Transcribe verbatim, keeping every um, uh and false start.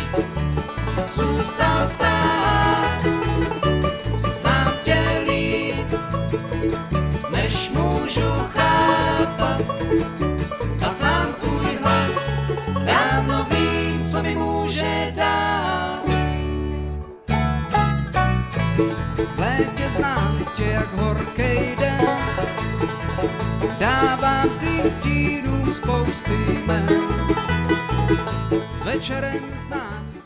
zůstal stát. Znám tě líp, než můžu chápat, a znám tvůj hlas, dávno vím, co mi může dát. V létě znám tě jak horkej den, dávám tvým stínům spousty jmen. S večerem znám